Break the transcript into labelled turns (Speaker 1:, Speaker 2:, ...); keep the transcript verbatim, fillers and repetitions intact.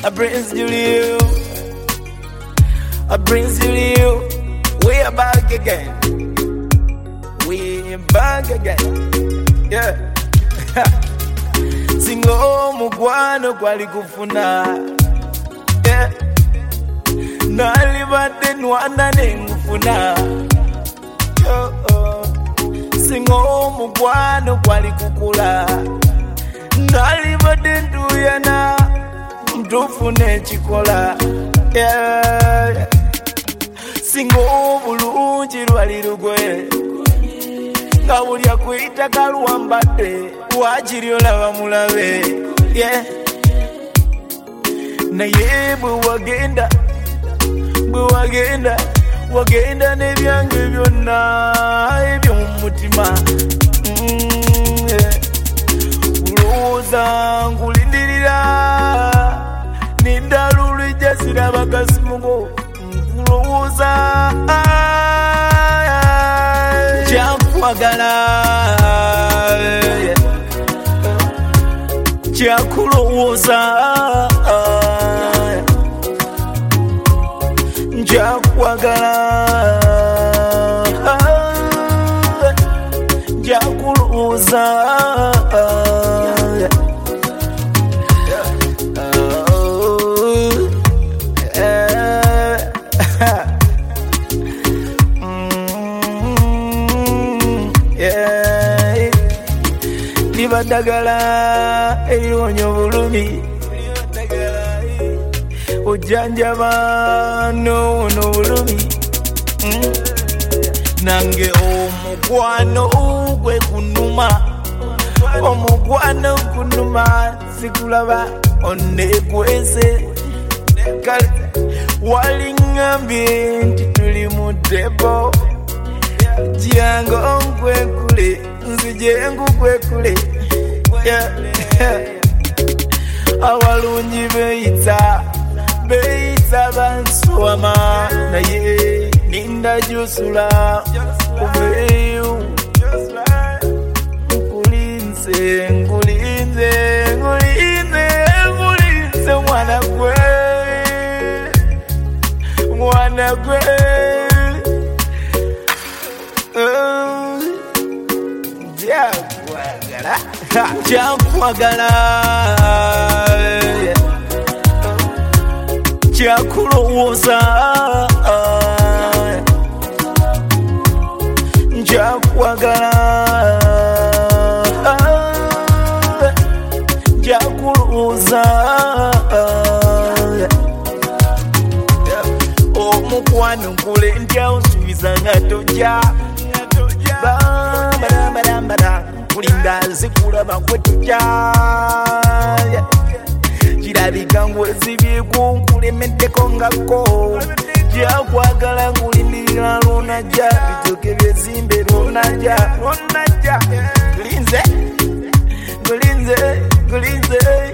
Speaker 1: I Prince Julio, I Prince Julio. We are back again. We are back again. Yeah. Singo mukwano kwali kufuna. Yeah. Nalibate nwana nengufuna. Oh oh. Singo mukwano kwali kukula. Nalibate nduyana mtufune chikola. Yeah. Singo bulungi lwali lugwe. Nga buli akwita kaluwambadde waakiri olaba mulabe. Yeah. Naye bwe wagenda bwe wagenda wagenda n'ebyange byonna eby'omutima. Mm, yeah. Kulowooza nkulindirira n'endalulujja siraba kasimugo. Kulowooza kyakwagala kyakulowooza kyakwagala kyakulowooza Libadagala eliwonya obulumi ojanjaba n'ono obulumi. Nange omukwano gwe kunuma omukwano kunuma sikulaba onekwese kale waliŋŋambye nti tuli mu debo jango nkwekule nzije ngukwekule. Yeah. Awalungi beita beita banswama naye ninda jusula uveyu nkulinze nkulinze nkulinze nkulinze mwana gwe mwana gwe. Kyakwagala kyakulowooza kyakwagala kyakulowooza omukwano nkule ntya onsuubiza nga tojja bambarambarambara kulinda zikulaba kwetujja kirabika ngwezibyeku nkulemeddeko ngako kyakwagala ngulindirira lwonajja bitooke byezimbe lwonajja lwonajja ngulinze ngulinze ngulinze